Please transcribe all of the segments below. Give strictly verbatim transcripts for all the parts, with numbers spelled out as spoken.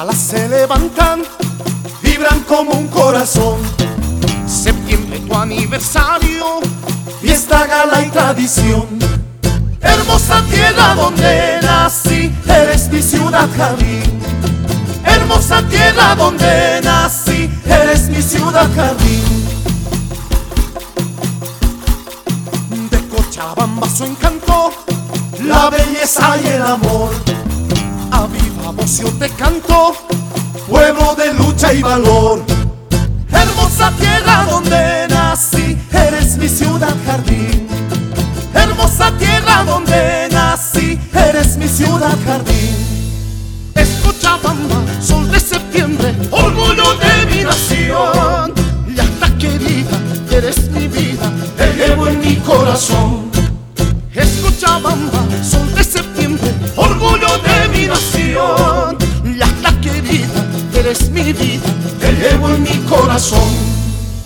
alas se levantan, vibran como un corazón. Septiembre, tu aniversario, fiesta, gala y tradición. Hermosa tierra donde nací, eres mi ciudad jardín. Hermosa tierra donde nací, eres mi ciudad jardín. De Cochabamba su encanto, la belleza y el amor. A viva voz yo te canto, pueblo de lucha y valor. Hermosa tierra donde nací, eres mi ciudad jardín. Hermosa tierra donde nací, eres mi ciudad jardín. Es Cochabamba, sol de septiembre, orgullo de mi nación. Llanta querida, eres mi vida, te llevo en mi corazón. Es Cochabamba, sol de septiembre, orgullo de mi nación. Llanta querida, eres mi vida, te llevo en mi corazón.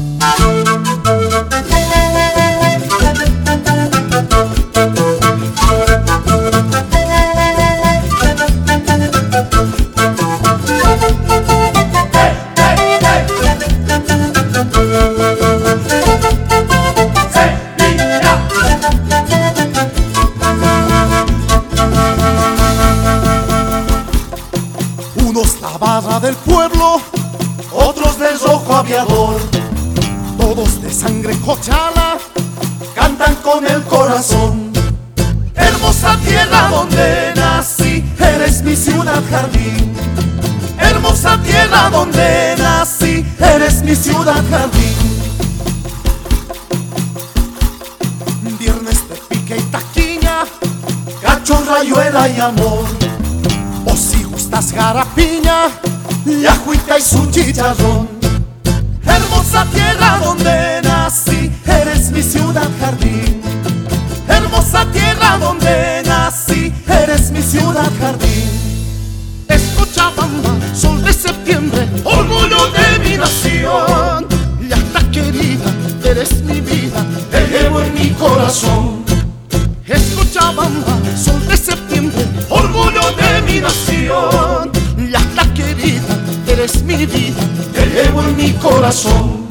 Unos la barra del pueblo, otros del rojo aviador. Todos de sangre cochala, cantan con el corazón. Hermosa tierra donde nací, eres mi ciudad jardín. Hermosa tierra donde nací, eres mi ciudad jardín. Viernes de pique y taquiña, cacho, rayuela y amor. O si gustas garapiña, yajuita y su chicharrón. Hermosa tierra donde nací, eres mi ciudad jardín. Hermosa tierra donde nací, eres mi ciudad jardín. Es Cochabamba, sol de septiembre, orgullo de mi nación. Llanta querida, eres mi vida, te llevo en mi corazón. Es Cochabamba, sol de septiembre, orgullo de mi nación. Llanta querida, eres mi vida, te llevo en mi corazón.